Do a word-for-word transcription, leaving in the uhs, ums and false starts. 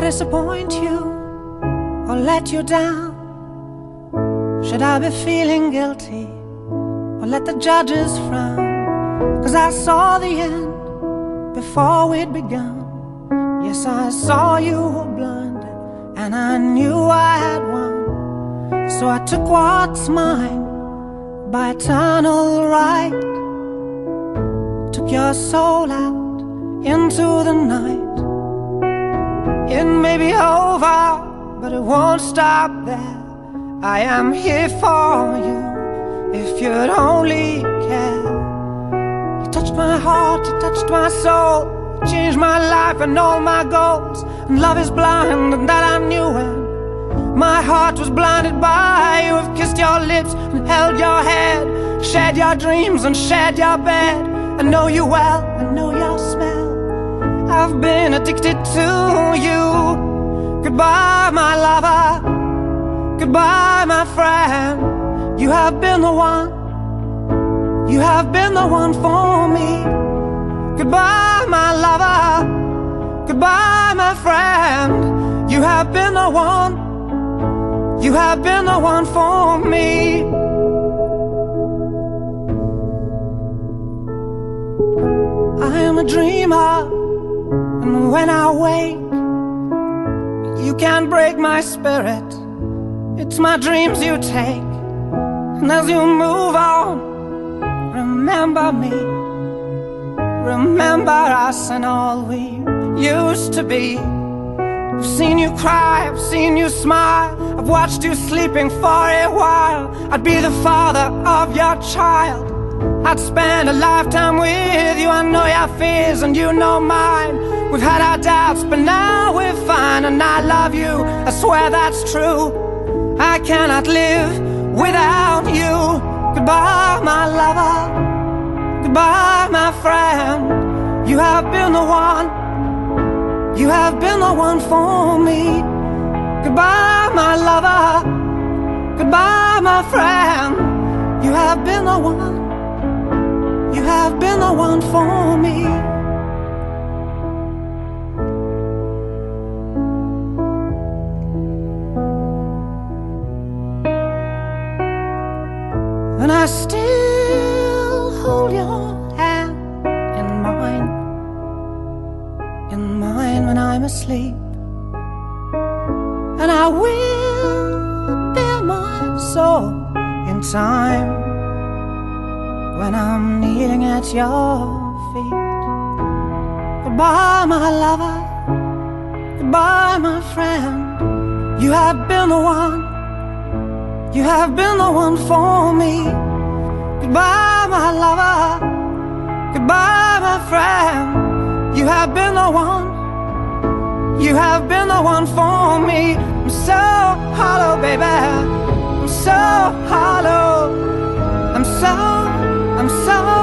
disappoint you or let you down? Should I be feeling guilty or let the judges frown? 'Cause I saw the end before we'd begun. Yes, I saw you were blind and I knew I had won. So I took what's mine by eternal right, took your soul out into the night. It may be over, but it won't stop there. I am here for you if you'd only care. You touched my heart, you touched my soul, you changed my life and all my goals. And love is blind, and that I knew when my heart was blinded by you. I've kissed your lips and held your head, shared your dreams and shared your bed. I know you well, I know your smell, I've been addicted to you. Goodbye, my lover, goodbye, my friend. You have been the one, you have been the one for me. Goodbye, my lover, goodbye, my friend. You have been the one, you have been the one for me. I am a dreamer, and when I wake, you can't break my spirit. It's my dreams you take. And as you move on, remember me, remember us and all we used to be. I've seen you cry, I've seen you smile, I've watched you sleeping for a while. I'd be the father of your child, I'd spend a lifetime with you. I know your fears and you know mine. We've had our doubts, but now we're fine. And I love you, I swear that's true. I cannot live without you. Goodbye, my lover, goodbye, my friend. You have been the one, you have been the one for me. Goodbye, my lover, goodbye, my friend. You have been the one, you have been the one for me. And I still hold your hand in mine, in mine when I'm asleep. And I will bare my soul in time when I'm kneeling at your feet. Goodbye, my lover, goodbye, my friend. You have been the one, you have been the one for me. Goodbye, my lover, goodbye, my friend. You have been the one, you have been the one for me. I'm so hollow, baby, I'm so hollow. I'm so, I'm so